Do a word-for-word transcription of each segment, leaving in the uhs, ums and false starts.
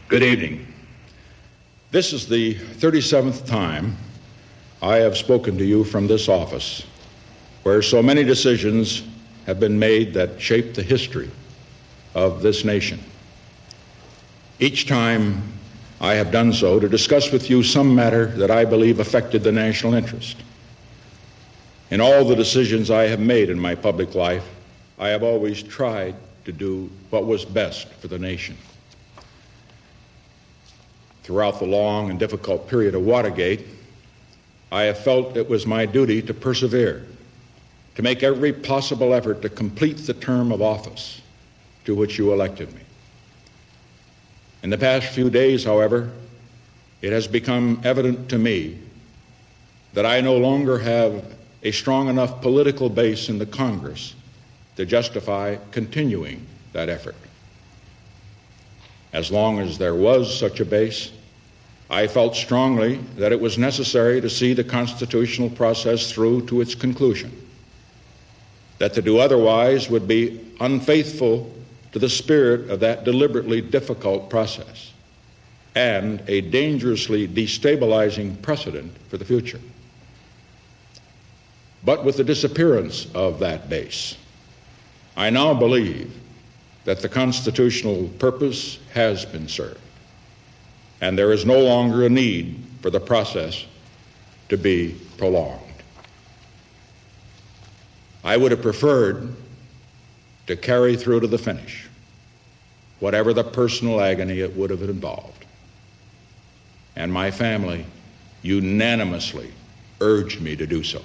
Good evening. This is the thirty-seventh time I have spoken to you from this office, where so many decisions have been made that shape the history of this nation. Each time I have done so to discuss with you some matter that I believe affected the national interest. In all the decisions I have made in my public life, I have always tried to do what was best for the nation. Throughout the long and difficult period of Watergate, I have felt it was my duty to persevere, to make every possible effort to complete the term of office to which you elected me. In the past few days, however, it has become evident to me that I no longer have a strong enough political base in the Congress to justify continuing that effort. As long as there was such a base, I felt strongly that it was necessary to see the constitutional process through to its conclusion, that to do otherwise would be unfaithful to the spirit of that deliberately difficult process and a dangerously destabilizing precedent for the future. But with the disappearance of that base, I now believe that the constitutional purpose has been served, and there is no longer a need for the process to be prolonged. I would have preferred to carry through to the finish, whatever the personal agony it would have involved. And my family unanimously urged me to do so.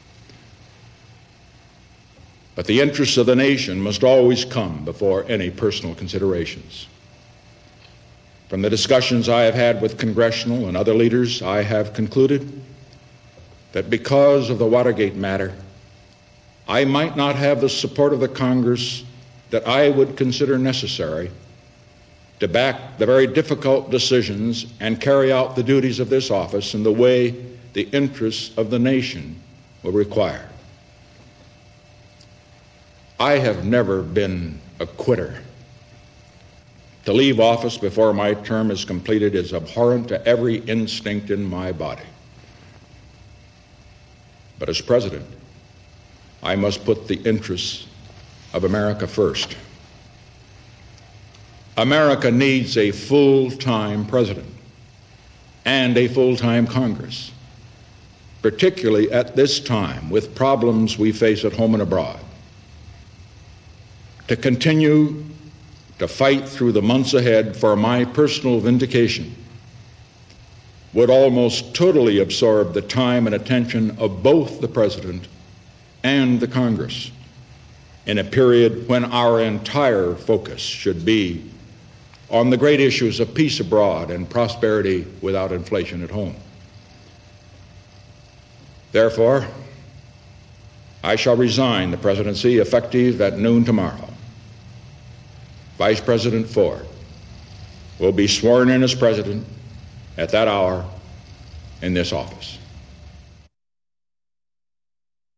But the interests of the nation must always come before any personal considerations. From the discussions I have had with congressional and other leaders, I have concluded that because of the Watergate matter, I might not have the support of the Congress that I would consider necessary to back the very difficult decisions and carry out the duties of this office in the way the interests of the nation will require. I have never been a quitter. To leave office before my term is completed is abhorrent to every instinct in my body. But as president, I must put the interests of America first. America needs a full-time president and a full-time Congress, particularly at this time with problems we face at home and abroad. To continue to fight through the months ahead for my personal vindication would almost totally absorb the time and attention of both the President and the Congress in a period when our entire focus should be on the great issues of peace abroad and prosperity without inflation at home. Therefore, I shall resign the presidency effective at noon tomorrow. Vice President Ford will be sworn in as president at that hour in this office.